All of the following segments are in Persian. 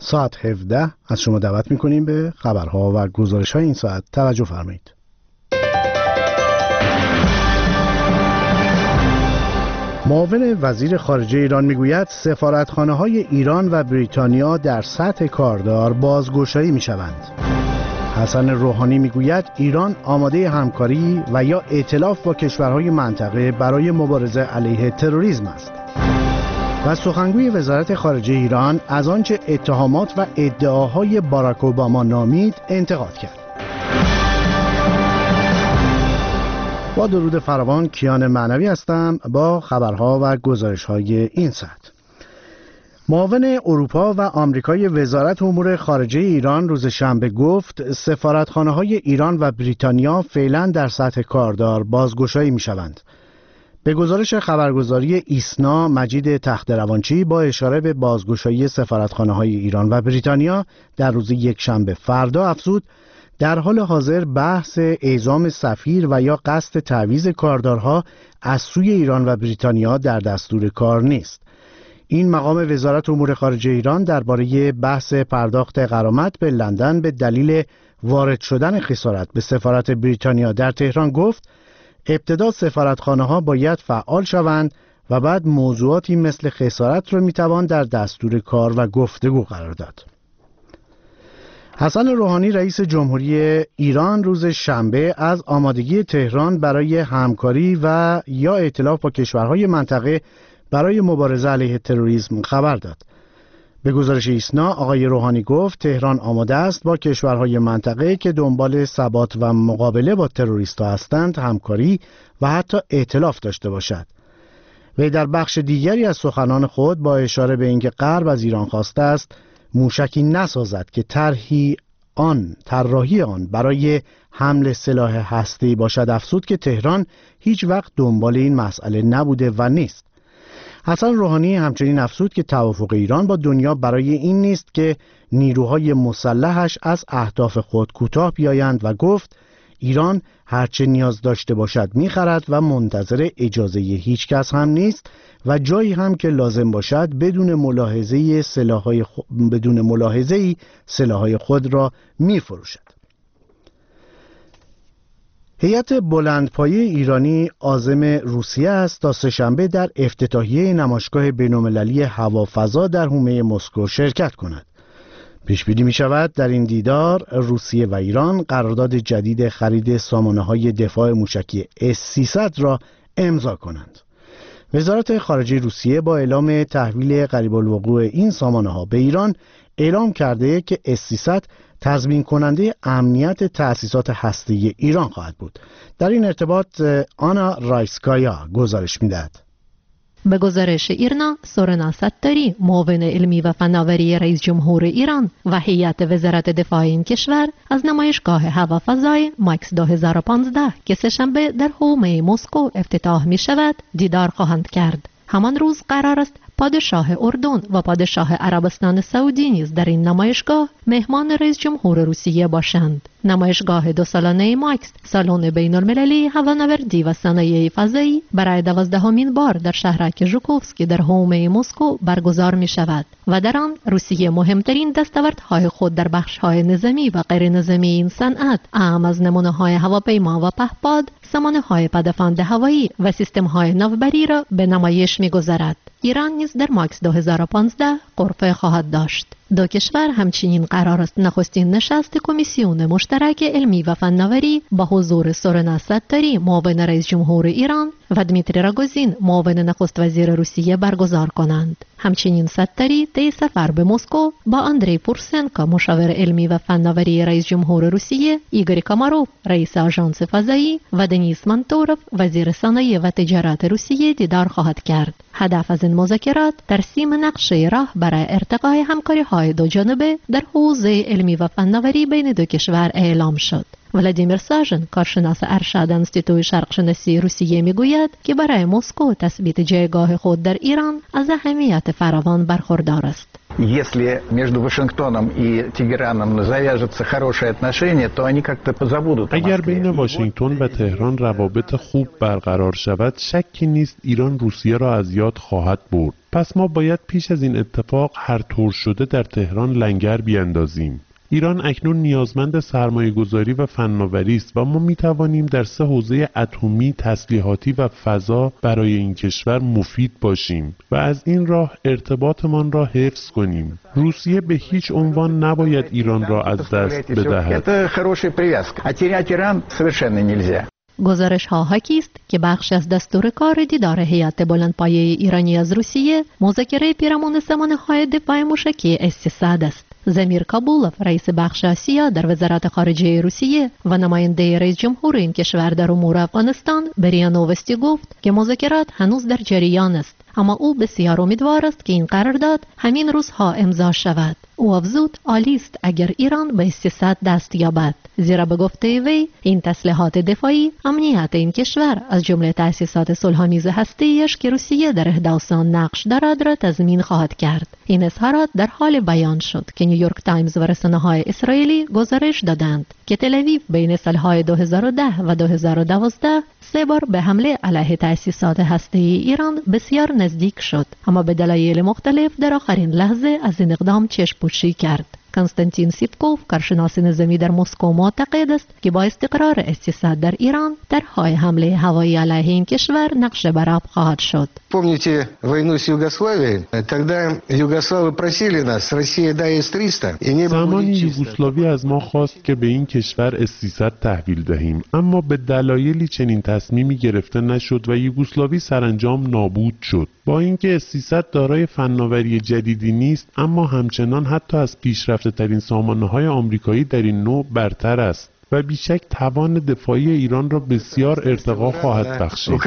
ساعت 17 از شما دعوت می‌کنیم به خبرها و گزارش‌های این ساعت توجه فرمایید. معاون وزیر خارجه ایران میگوید سفارتخانه‌های ایران و بریتانیا در سطح کاردار بازگشایی می‌شوند. حسن روحانی میگوید ایران آماده همکاری و یا ائتلاف با کشورهای منطقه برای مبارزه علیه تروریسم است. و سخنگوی وزارت خارجه ایران از آنچه اتهامات و ادعاهای باراک اوباما نامید انتقاد کرد. با درود فراوان، کیان معنوی هستم با خبرها و گزارش‌های این ساعت. معاون اروپا و آمریکای وزارت امور خارجه ایران روز شنبه گفت سفارتخانه‌های ایران و بریتانیا فعلا در سطح کاردار بازگشایی می‌شوند. به گزارش خبرگزاری ایسنا، مجید تخت‌روانچی با اشاره به بازگشایی سفارتخانه‌های ایران و بریتانیا در روز یکشنبه فردا افزود در حال حاضر بحث اعزام سفیر و یا قصد تعویض کاردارها از سوی ایران و بریتانیا در دستور کار نیست. این مقام وزارت امور خارجه ایران درباره بحث پرداخت غرامت به لندن به دلیل وارد شدن خسارت به سفارت بریتانیا در تهران گفت ابتدا سفارتخانه‌ها باید فعال شوند و بعد موضوعاتی مثل خسارت را میتوان در دستور کار و گفتگو قرار داد. حسن روحانی رئیس جمهوری ایران روز شنبه از آمادگی تهران برای همکاری و یا ائتلاف با کشورهای منطقه برای مبارزه علیه تروریسم خبر داد. به گزارش ایسنا آقای روحانی گفت تهران آماده است با کشورهای منطقه که دنبال ثبات و مقابله با تروریست‌ها هستند همکاری و حتی ائتلاف داشته باشد. وی در بخش دیگری از سخنان خود با اشاره به اینکه غرب از ایران خواسته است موشکی نسازد که طراحی آن برای حمل سلاح هسته‌ای باشد افزود که تهران هیچ وقت دنبال این مسئله نبوده و نیست. حسن روحانی همچنین افزود که توافق ایران با دنیا برای این نیست که نیروهای مسلحش از اهداف خود کوتاه بیایند و گفت ایران هرچه نیاز داشته باشد می‌خرد و منتظر اجازه هیچ کس هم نیست و جایی هم که لازم باشد بدون ملاحظه‌ای سلاح‌های خود را می‌فروشد. هیئت بلندپایه ایرانی عازم روسیه است تا سه‌شنبه در افتتاحیه نمایشگاه بین‌المللی هوافضا در حومه مسکو شرکت کند. پیش‌بینی می‌شود در این دیدار روسیه و ایران قرارداد جدید خرید سامانه‌های دفاع موشکی S-300 را امضا کنند. وزارت خارجه روسیه با اعلام تحویل قریب الوقوع این سامانه‌ها به ایران اعلام کرده که S-300 تضمین کننده امنیت تأسیسات هسته‌ای ایران خواهد بود. در این ارتباط آنا رایسکایا گزارش می‌دهد. به گزارش ایرنا، سورنا ستاری، معاون علمی و فناوری رئیس جمهور ایران و هیئت وزارت دفاع این کشور از نمایشگاه هوافضای ماکس 2015 که سه‌شنبه در حومه مسکو افتتاح می شود دیدار خواهند کرد. همان روز قرار است پادشاه اردن و پادشاه عربستان سعودی نیز در این نمایشگاه مهمان رئیس جمهور روسیه باشند. نمایشگاه 2 سالانه ماکس، سالن بین‌المللی هوانوردی و صنایع فضایی، برای 12مین بار در شهرک ژوکوفسکی در حومه مسکو برگزار می شود و در آن روسیه مهمترین دستاوردهای خود در بخش‌های نظامی و غیر نظامی این صنعت، اهم از نمونه‌های هواپیما و پهپاد، سامانه‌های پدافند هوایی و سیستم‌های ناوبری را به نمایش می‌گذارد. ایران نیز در ماکس 2015 غرفه خواهد داشت. دو کشور همچنین قرار است نخستین نشست کمیسیون مشترک علمی و فناوری با حضور سورنا ستاری، معاون رئیس جمهور ایران و دمیتری راگوزین، معاون نخست وزیر روسیه برگزار کنند. همچنین ستاری طی سفر به مسکو با اندری پورسنکو، مشاور علمی و فناوری رئیس جمهور روسیه، ایگور کاماروف، رئیس آژانس فضایی و دنیس مانتوروف، وزیر صنایع و تجارت روسیه دیدار خواهد کرد. هدف از این مذاکرات ترسیم نقشه راه برای ارتقای همکاری‌های دو جانبه در حوزه علمی و فناوری بین دو کشور اعلام شد. ولادیمیر ساژن، کارشناس ارشد انستیتوی شرقشناسی روسیه، میگوید که برای مسکو تثبیت جایگاه خود در ایران از اهمیت فراوان برخوردار است. Если между Вашингтоном и Тегераном завяжутся хорошие отношения, то они как-то позабудут. اگر بین واشنگتن و تهران روابط خوب برقرار شود، شکی نیست ایران روسیه را از یاد خواهد برد. پس ما باید پیش از این اتفاق هر طور شده در تهران لنگر بیاندازیم. ایران اکنون نیازمند سرمایه‌گذاری و فناوری است و ما می‌توانیم در 3 حوزه اتمی، تسلیحاتی و فضا برای این کشور مفید باشیم و از این راه ارتباطمان را حفظ کنیم. روسیه به هیچ عنوان نباید ایران را از دست بدهد. گزارش ها حاکی است که بخش از دستور کار دیدار هیئت بلندپایه ایرانی از روسیه مذاکره پیرامون سامانه‌های دفاع موشکی S-300 است. زمیر کابولوف، رئیس بخش آسیا در وزارت خارجه روسیه و نماینده رئیس جمهور این کشور در امور افغانستان به ریا نووستی گفت که مذاکرات هنوز در جریان است، اما او بسیار امیدوار است که این قرارداد همین روزها امضا شود. او افزود عالی است اگر ایران به S-300 دست یابد، زیرا به گفته وی این تسلیحات دفاعی امنیت این کشور از جمله تأسیسات صلح‌آمیز هسته‌ایش که روسیه در احداث آن نقش دارد را تضمین خواهد کرد. این اظهارات در حال بیان شد که نیویورک تایمز و رسانه‌های اسرائیلی گزارش دادند که تل‌آویو بین سالهای 2010 و 2012 3 بار به حمله علیه تأسیسات هسته‌ای ایران بسیار نزدیک شد، اما به دلایل مختلف در آخرین لحظه از این اقدام چشم‌پوشی کرد. کنستانتین سیپکوف، کارشناس نظامی در مسکو، معتقد است که با استقرار S-300 در ایران طرح‌های حمله هوایی علیه این کشور نقش برآب خواهد شد. Помните войну с Югославией? Тогда югославы просили нас, Россия дай S-300 и не زمانی یوگسلاوی از ما خواست که به این کشور S-300 تحویل دهیم، اما به دلایلی چنین تصمیمی گرفته نشد و یوگسلاوی سرانجام نابود شد. با اینکه S-300 دارای فناوری جدیدی نیست، اما همچنان حتی از پیشرفته‌ترین سامانه‌های آمریکایی در این نوع برتر است و بیشک توان دفاعی ایران را بسیار ارتقا خواهد بخشید.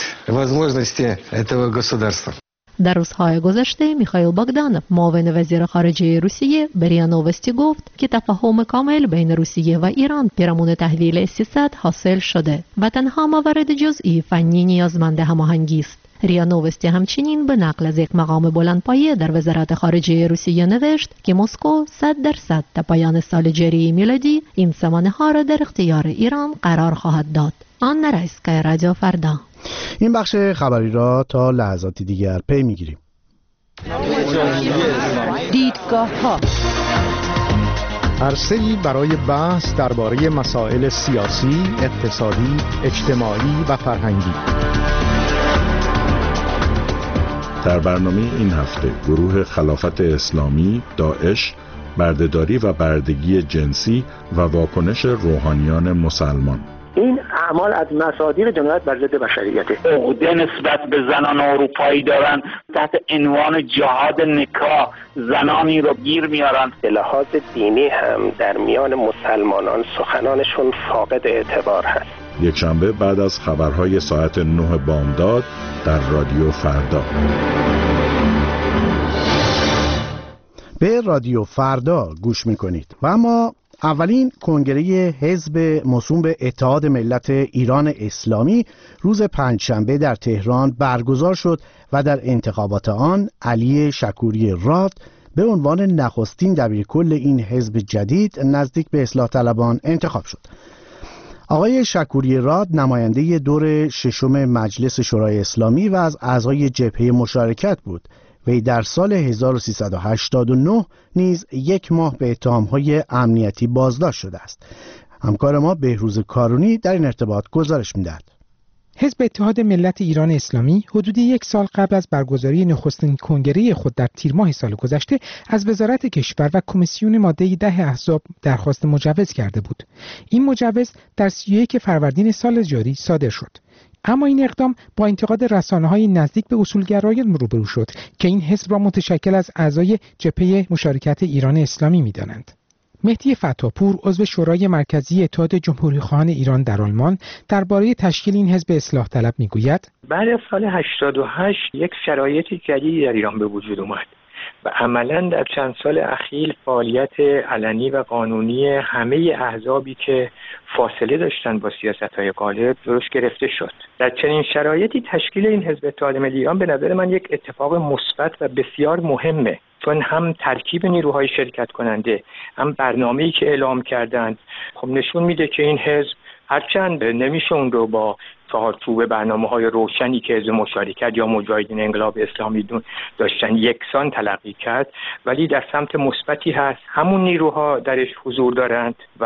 در روزهای گذشته میخائیل باگدانوف، معاون وزیر خارجه روسیه، به ریا نووستی گفت که تفاهم کامل بین روسیه و ایران پیرامون تحویل S-300 حاصل شده و تنها موارد جزئی فنی نیازمند هماهنگی است. ریا نووستی همچنین به نقل از یک مقام بلندپایه در وزارت خارجه روسیه نوشت که مسکو 100% تا پایان سال جاری میلادی این سامانه‌ها را در اختیار ایران قرار خواهد داد. آن رئیسکای رادیو فردا. این بخش خبری را تا لحظاتی دیگر پی میگیریم. دیدگاه‌ها عرصه‌ای برای بحث درباره مسائل سیاسی، اقتصادی، اجتماعی و فرهنگی. در برنامه این هفته گروه خلافت اسلامی، داعش، بردهداری و بردگی جنسی و واکنش روحانیان مسلمان. این اعمال از مصادیق جنایت بر ضد بشریته. عقده نسبت به زنان اروپایی دارن، تحت عنوان جهاد نکاح زنانی رو گیر میارن. به لحاظ دینی هم در میان مسلمانان سخنانشون فاقد اعتبار هست. یک شنبه بعد از خبرهای ساعت 9 بامداد در رادیو فردا. به رادیو فردا گوش میکنید و اما اولین کنگره حزب موسوم به اتحاد ملت ایران اسلامی روز پنجشنبه در تهران برگزار شد و در انتخابات آن علی شکوری راد به عنوان نخستین دبیرکل این حزب جدید نزدیک به اصلاح طلبان انتخاب شد. آقای شکوری راد نماینده دور ششم مجلس شورای اسلامی و از اعضای جبهه مشارکت بود. وی در سال 1389 نیز 1 ماه به اتهام‌های امنیتی بازداشت شده است. همکار ما بهروز کارونی در این ارتباط گزارش می‌دهد. حزب اتحاد ملت ایران اسلامی حدود 1 سال قبل از برگزاری نخستین کنگره خود در تیر ماه سال گذشته از وزارت کشور و کمیسیون ماده 10 احزاب درخواست مجوز کرده بود. این مجوز در 31 فروردین سال جاری صادر شد. اما این اقدام با انتقاد رسانه‌های نزدیک به اصولگرایان روبرو شد که این حزب را متشکل از اعضای جبهه مشارکت ایران اسلامی می‌دانند. مهدی فتاپور، عضو شورای مرکزی اتحاد جمهوری‌خواهان ایران در آلمان، درباره تشکیل این حزب اصلاح طلب می‌گوید: بعد از سال 88 یک شرایط جدیدی در ایران به وجود اومد و عملاً در چند سال اخیر فعالیت علنی و قانونی همه احزابی که فاصله داشتن با سیاست‌های غالب درش گرفته شد. در چنین شرایطی تشکیل این حزب اتحاد ملی ایران به نظر من یک اتفاق مثبت و بسیار مهمه. چون هم ترکیب نیروهای شرکت کننده هم برنامه‌ای که اعلام کردند خب نشون میده که این حزب هرچند نمیشه اون رو با چارچوب برنامه‌های روشنی که حزب مشارکت یا مجاهدین انقلاب اسلامی داشتن یکسان تلقی کرد، ولی در سمت مثبتی هست. همون نیروها درش حضور دارند و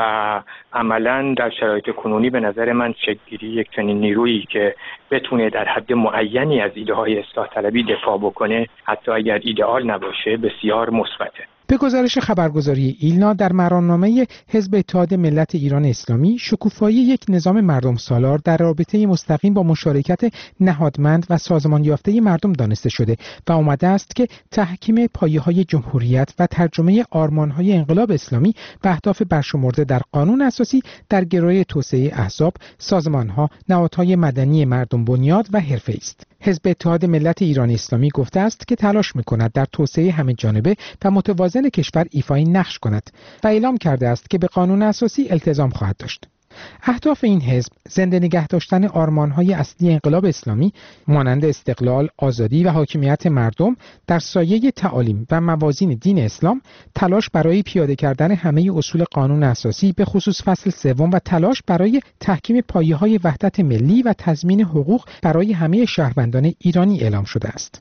عملاً در شرایط کنونی به نظر من شکل‌گیری یک چنین نیرویی که بتونه در حد معینی از ایده‌های اصلاح طلبی دفاع بکنه، حتی اگر ایدئال نباشه، بسیار مثبته. به گزارش خبرگزاری ایلنا، در مرامنامه حزب اتحاد ملت ایران اسلامی، شکوفایی یک نظام مردم سالار در رابطه مستقیم با مشارکت نهادمند و سازمان یافته مردم دانسته شده و آمده است که تحکیم پایه‌های جمهوریت و ترجمه آرمان‌های انقلاب اسلامی به اهداف برشمرده در قانون اساسی در گروه توسعه احزاب، سازمان‌ها، نهادهای مدنی مردم بنیاد و حرفه‌ای است. حزب اتحاد ملت ایران اسلامی گفته است که تلاش می‌کند در توسعه همه جانبه و متوازن کشور ایفای نقش کند و اعلام کرده است که به قانون اساسی التزام خواهد داشت. اهداف این حزب زنده نگه داشتن آرمان‌های اصلی انقلاب اسلامی مانند استقلال، آزادی و حاکمیت مردم در سایه تعالیم و موازین دین اسلام، تلاش برای پیاده کردن همه اصول قانون اساسی به خصوص فصل سوم و تلاش برای تحکیم پایه‌های وحدت ملی و تضمین حقوق برای همه شهروندان ایرانی اعلام شده است.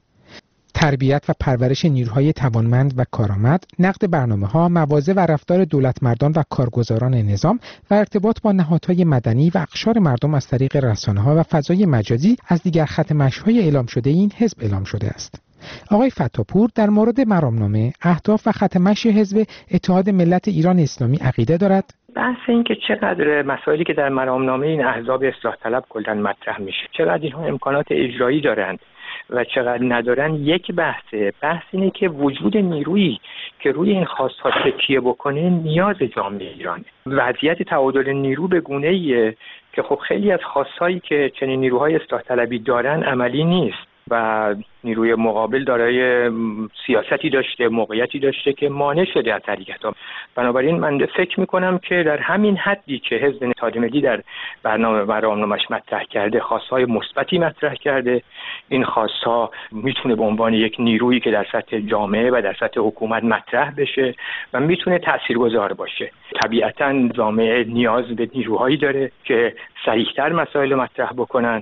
تربیت و پرورش نیروهای توانمند و کارآمد، نقد برنامه‌ها، مواضع و رفتار دولتمردان و کارگزاران نظام و ارتباط با نهادهای مدنی و اقشار مردم از طریق رسانه‌ها و فضای مجازی از دیگر خط مشی‌های اعلام شده این حزب اعلام شده است. آقای فتاپور در مورد مرامنامه، اهداف و خط مشی حزب اتحاد ملت ایران اسلامی عقیده دارد؟ بحث این که چقدر مسائلی که در مرامنامه این احزاب اصلاح طلب کلاً مطرح میشه، چقدر اینها امکانات اجرایی دارند و چقدر ندارن، یک بحثه. بحث اینه که وجود نیرویی که روی این خواست‌ها تکیه بکنه نیاز جامعه ایرانه. وضعیت تعادل نیرو به گونه‌ایه که خب خیلی از خواست‌هایی که چنین نیروهای اصلاح طلبی دارن عملی نیست و نیروی مقابل دارای سیاستی داشته، موقعیتی داشته که مانع شده از حرکت‌ها. بنابراین من فکر می‌کنم که در همین حدی که حزب اتحاد ملی در برنامه‌اش مطرح کرده، خواست‌های مثبتی مطرح کرده، این خواست‌ها میتونه به عنوان یک نیرویی که در سطح جامعه و در سطح حکومت مطرح بشه و میتونه تاثیرگذار باشه. طبیعتاً جامعه نیاز به نیروهایی داره که سریع‌تر مسائل مطرح بکنن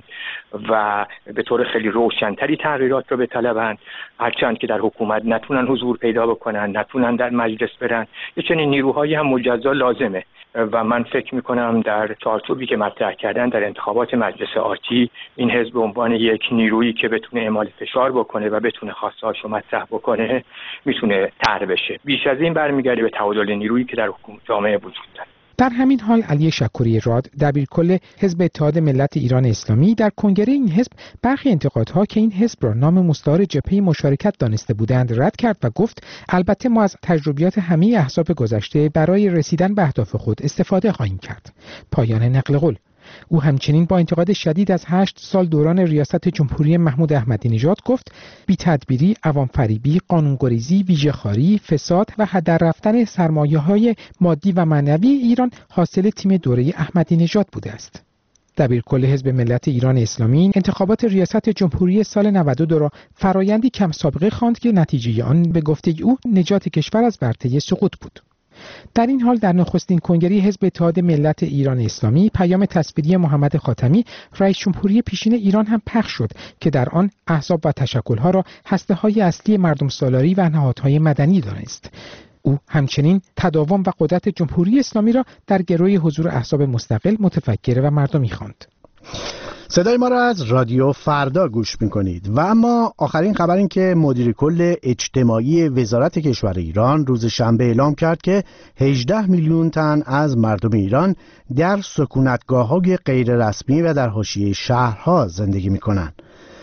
و به طور خیلی روشن‌تری تغییرات رو بطلبن، هرچند که در حکومت نتونن حضور پیدا بکنن، نتونن در مجلس برن. یه چنین نیروهایی هم مجزا لازمه و من فکر میکنم در چارچوبی که مطرح کردن در انتخابات مجلس آتی، این حزب به عنوان یک نیرویی که بتونه اعمال فشار بکنه و بتونه خواسته‌هاشو مطرح بکنه میتونه طرح بشه. بیش از این برمیگرده به تعادل نیرویی که در جامعه وجود داره. در همین حال علی شکوری راد، دبیرکل حزب اتحاد ملت ایران اسلامی، در کنگره این حزب برخی انتقادها که این حزب را نام مستعار جبهه مشارکت دانسته بودند رد کرد و گفت البته ما از تجربیات همه احزاب گذشته برای رسیدن به اهداف خود استفاده خواهیم کرد. پایان نقل قول. او همچنین با انتقاد شدید از 8 سال دوران ریاست جمهوری محمود احمدی نژاد گفت بی‌تدبیری، عوام‌فریبی، قانون‌گریزی، ویژه‌خواری، فساد و هدر رفتن سرمایه‌های مادی و معنوی ایران حاصل تیم دوره احمدی نژاد بوده است. دبیرکل حزب ملت ایران اسلامی انتخابات ریاست جمهوری سال 92 را فرایندی کم سابقه خواند که نتیجه آن به گفته او نجات کشور از ورطه سقوط بود. در این حال در نخستین کنگره حزب اتحاد ملت ایران اسلامی پیام تصویری محمد خاتمی رئیس جمهوری پیشین ایران هم پخش شد که در آن احزاب و تشکل‌ها را هسته‌های اصلی مردم سالاری و نهادهای مدنی دانست. او همچنین تداوم و قدرت جمهوری اسلامی را در گروه حضور احزاب مستقل، متفکر و مردمی خواند. صدای ما را از رادیو فردا گوش میکنید. و اما آخرین خبر این که مدیر کل اجتماعی وزارت کشور ایران روز شنبه اعلام کرد که 18 میلیون تن از مردم ایران در سکونتگاه‌های غیر رسمی و در حاشیه شهرها زندگی میکنند.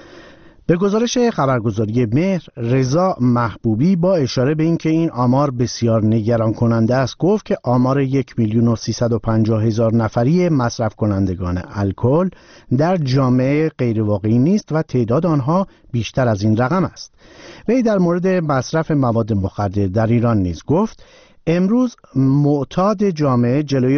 به گزارش خبرگزاری مهر، رضا محبوبی با اشاره به اینکه این آمار بسیار نگران کننده است گفت که آمار 1,350,000 نفری مصرف کنندگان الکل در جامعه غیر واقعی نیست و تعداد آنها بیشتر از این رقم است. وی در مورد مصرف مواد مخدر در ایران نیز گفت امروز معتاد جامعه جلوی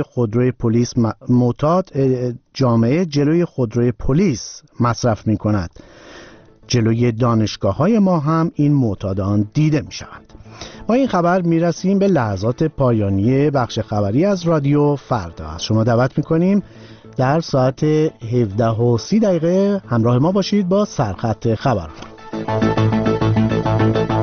خودروی پلیس مصرف می کند جلوی دانشگاه‌های ما هم این معتادان دیده می‌شوند. با این خبر میرسیم به لحظات پایانی بخش خبری از رادیو فردا. از شما دعوت می‌کنیم در ساعت 17:30 همراه ما باشید با سرخط خبر.